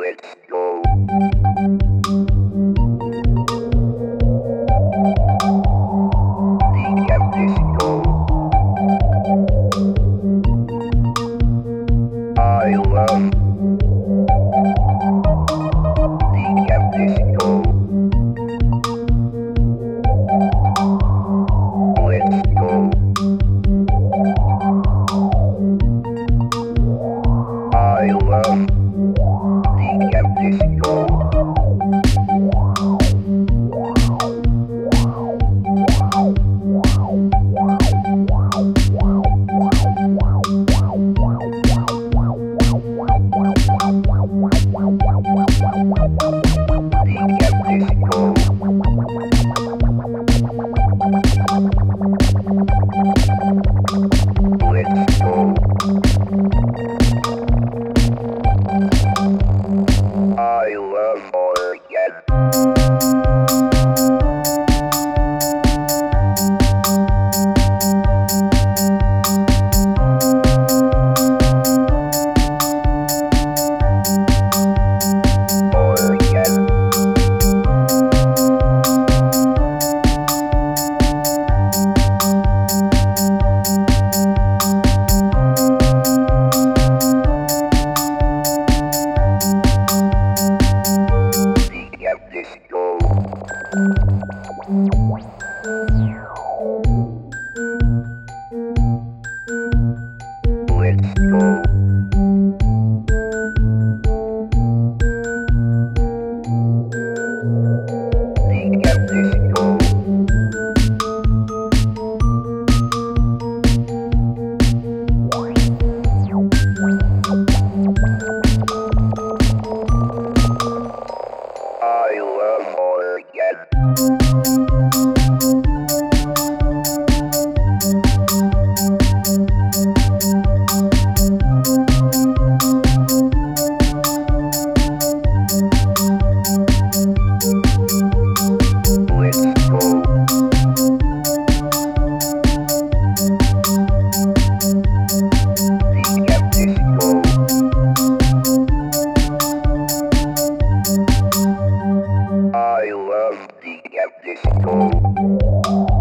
Let's go. Decaf disco. I love decaf disco. Let's go. I love decaf disco. I love Organ. Organ. Decaf disco. Let's go. Decaf disco. I love Organ. Let's go. Decaf disco. I love decaf disco.